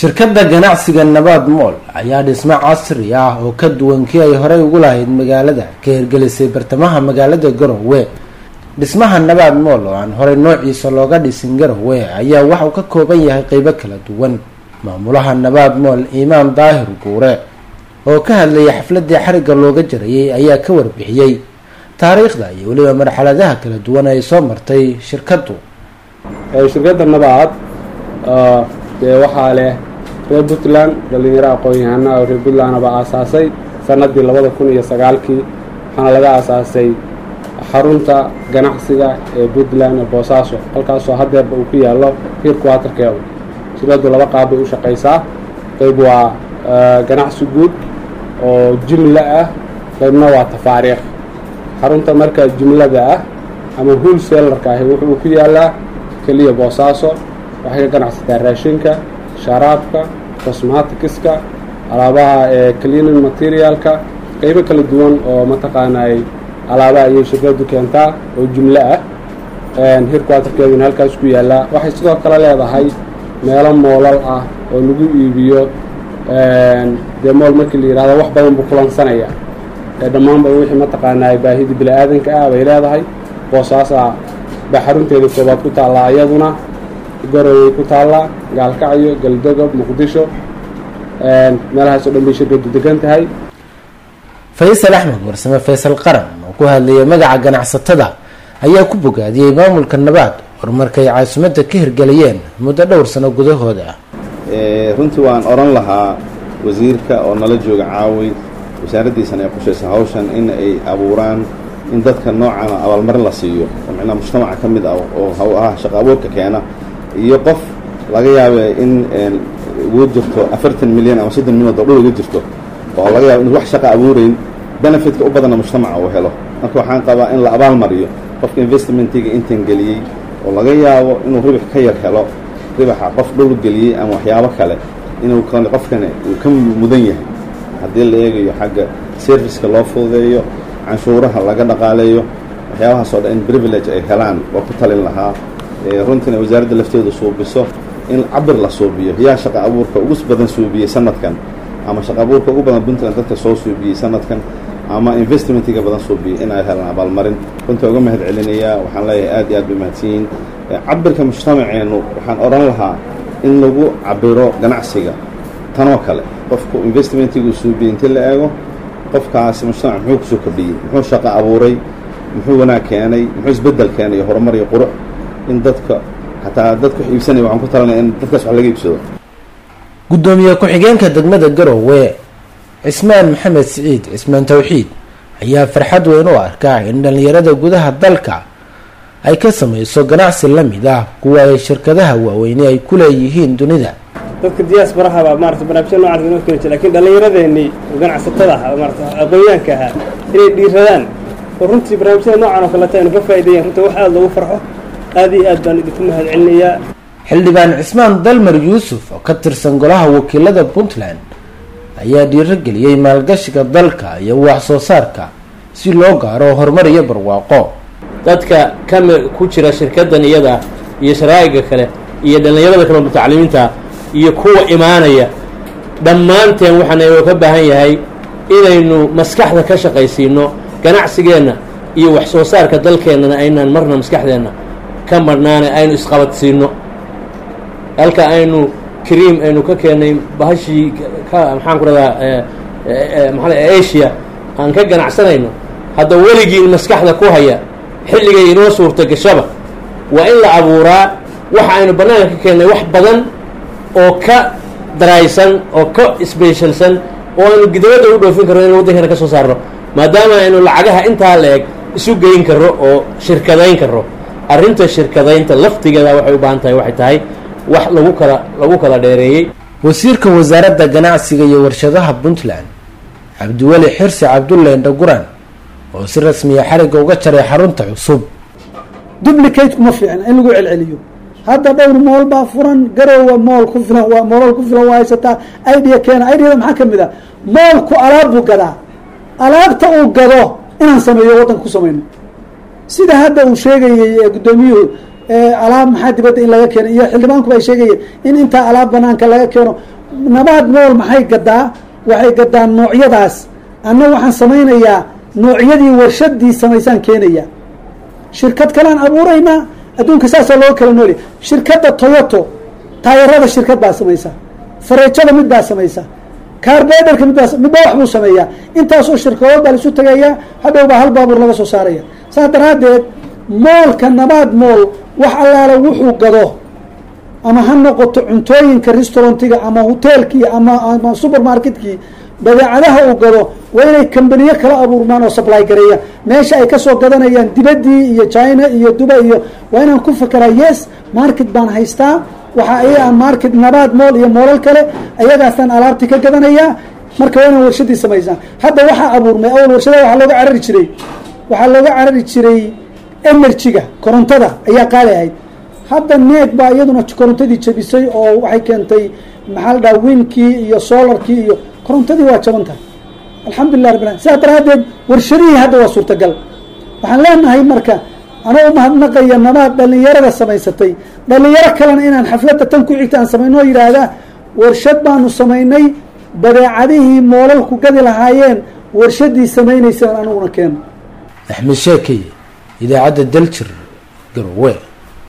shirkadda ganacsiga Nabaad Mall ayaa dhismo casri ah oo ka duwan kii ay horey ugu lahayd magaalada ka hirgelisay bartamaha magaalada Garowe. Dhismaha Nabaad Mall oo aan horey noociisa looga dhisin Garowe ayaa waxa uu ka kooban yahay qaybo kala duwan. Maamulaha Nabaad Mall Imaam Daahir Guure oo ka hadlayay xafladii xariga looga jarayay ayaa ka warbixiyay taariikhda iyo waliba marxaladaha kala duwan ay soo martay shirkaddu. shirkadda Nabaad waxaa leh reer Puntland dhalinyaro aqoon-yahano oo reer Puntland ba aasaasay sanadii 2009kii waxaana laga aasaasay xarunta ganacsiga ee Puntland ee Boosaaso halkaasoo haddeerba uu ku yaalo headquarter-keeda. shirkaddu laba qaab bay u shaqaysaa. qayb waa ganacsi guud oo jumla ah, qaybna waa tafaariikh. xarunta marka jumlada ah ama wholesaler-ka ah wuxuu ku yaalaa kaliya Boosaaso. waxay ka ganacsataa raashinka, sharaabka, cosmeticska, alaabaha cleaning materialka, qaybo kala duwan oo mataqaanay alaabaha ayay shirkaddu keentaa oo jumlo ah. headquarter-keeduna halkaas ku yaala. waxay sidoo kale leedahay meelo moolal ah oo lagu iibiyo mool markii la yidhaahdo wax badan buu kulansanaya dhammaanba wixii mataqaanay baahida bini-aadanka ah bay leedahay. Boosaasa baa xarunteeda koobaad ku taallaa, iyaduna Garowe ku taallaa, Gaalkacyo, Galdogob, Muqdisho, meelahaas oo dhan bay shirkaddu degan tahay. Faysal Axmed Warsame Faysal Qaran oo ku hadlayay magaca ganacsatada ayaa ku bogaadiyay maamulka Nabaad horumarkay caasimadda ka hirgeliyeen muddo dhowr sano gudahooda. runtii waan oran lahaa wasiirka oo nala jooga caawi wasaaraddiisana ay qushaysa hawshan in ay abuuraan in dadka noocan abaalmarin la siiyo oo macnaha mujtamaca ka mid ah oo shaqo abuurka keena iyo qof laga yaabo in ugu jirto 40 milyan ama 60 milyan oo ugu jirto oo laga yaabo in wax shaqo abuureyn benefitka u badan mujtamaca uu helo. marka waxaan qabaa in la abaal mariyo qofka investmentiga intan geliyay oo laga yaabo inuu ribix ka yar helo ribaxa qof dhul geliyay ama waxyaabo kale inuu qofkana uu ka mudan yahay haddii la eegayo xagga serviceka loo fududeeyo, canshuuraha laga dhaqaaleeyo, waxyaabahaas oo dhan in privilege ay helaan oo ku talin lahaa. runtina wasaaradda lafteedu suubiso in cabir la suubiyo yaa shaqo abuurka ugu badan suubiyey sanadkan ama shaqo abuurka ugu badan Puntland dadka soo suubiyey sanadkan ama investmentiga badan suubiyey in ay helaan abaalmarin. runtii uga mahad celinayaa, waxaan leeyahay aad iyo aad bay mahadsanyihiin. cabirka mujtamaceenu waxaan oran lahaa in lagu cabiro ganacsiga tanoo kale qofku investmentiga uu suubiyey intii la eego qofkaasi mujtamac muxuu kusoo kordhiyey, muxuu shaqo abuuray, muxuu wanaag keenay, muxuu isbeddel keenay iyo horumar iyo qurux in dadka hataa dadku iibsanaya waxaan ku talinaya in dadkaas wax laga iibsado. gudoomiye ku-xigeenka degmada Garowe Cismaan Maxamed Siciid Cismaan Tawxiid ayaa farxad weyn u arkaa in dhalinyarada gudaha dalka ay ka samayso ganacsi la mid ah kuwa ay shirkadaha waaweyn ay ku leeyihiin dunida. dadka diaspora baa maartay barnaamijyo noocan ah inuu keenay, laakiin dhalinyaradeenii ganacsatada ah maartay aqoonyahanka ah inay dhiiradaan oo runtii barnaamijyada noocan oo kale tahay ka faa'iideeyaan. runtii wax aad loogu farxo. aad iyo aad baan idinku mahad celinayaa. xildhibaan Cismaan Dalmar Yuusuf oo ka tirsan golaha wakiilada Puntland ayaa dhiirigeliyay maalgashiga dalka iyo wax soo saarka si loo gaaro horumar iyo barwaaqo. dadka ku jira shirkaddan iyada iyo sharaa'iga kale iyo dhalinyarada kale mutacalimiinta iyo kuwa imaanaya dhammaanteen waxaan ka baahan yahay inaynu maskaxda ka shaqaysiino ganacsigeenna iyo wax soo saarka dalkeennana aynaan marna maskaxdeenna ka marnaane aynu isqabadsiino. halka aynu cream aynu ka keenay bahashii maxaan ku radaa Asia aan ka ganacsanayno hadda weligiin maskaxda ku haya xilligay inoo suurta gashaba waa in la abuuraa waxa aynu banaanka ka keenay wax badan oo ka daraysan oo ka specialsan oo aynu gidawada u dhoofin karno in waddankeena ka soo saarno maadaama aynu lacagaha intaa la eg isu geyn karno oo shirkadayn karno. arrinta shirkadaynta laftigeeda waxay u baahan tahay waxay tahay wax lagu kala dheereeyay. wasiirka wasaaradda ganacsiga iyo warshadaha Puntland Cabdiweli Xirsi Cabdulle Ndaguran oo si rasmi ah xariga uga jaray xarunta cusub. duplicate kuma fiicna in lagu celceliyo. hadda dhowr mool baa furan. Garowe mool ku filan waa mool ku filan waa haysataa. idea keena ideada maxaa ka mid ah moolku alaab buu gadaa. alaabta uu gado inaan sameeyo waddanka ku samayno sida hadda uu sheegayay gudoomiyuhu alaab maxaa dibadda in laga keeno, iyo xildhibaankuba ay sheegayeen in intaa alaab banaanka laga keeno. nabaad mool maxay gadaa? waxay gadaan noocyadaas. anna waxaan samaynayaa noocyadii warshadii samaysaan keenaya, shirkad kalean abuuraynaa. adduunka saasaa looga kala noolya. shirkadda Toyoto taayarada shirkad baa samaysa, fareejada mid baa samaysa, kaarbeederka midba wax buu sameeyaa. intaasoo shirkadood baa laisu tagayaa, hadhow baa hal baabuur laga soo saaraya. saas daraaddeed moolka nabaad mool wax allaala wuxuu gado, ama ha noqoto cuntooyinka restaurantiga ama hoteelkii ama supermarketkii, badeecadaha uu gado waa inay kambaniyo kala abuurmaan oo supply gareeya. meesha ay kasoo gadanayaan dibaddii iyo China iyo Dubai iyo, waa inaan ku fakeraa yes market baan haystaa, waxa ayaga market nabaad mool iyo moolal kale ayagaasaan alaabtii ka gadanayaa. marka waa inaan warshadii samaysaan. hadda waxaa abuurmay awal warshada waxaa looga carari jiray energy-ga, korontada ayaa qaali ahayd. hadda neeg baa iyaduna korontadii jabisay oo waxay keentay maxaa la dhaha windkii iyo solarkii iyo korontadii waa jaban tahay. alxamdulilah rabbil alamin. sidaa daraaddeed warshadihii hadda waa suurtagal. waxaan leenahay marka anoo umahadnaqaya nabaad dhalinyarada samaysatay, dhalinyaro kalena inaan xafladda tan ku xigta aan samayno oo yidhaahda warshad baanu samaynay, badeecadihii moolalku gadi lahaayeen warshadii samaynaysa anuguna keeno. axmed sheekey, idaacadda Daljir, Garowe.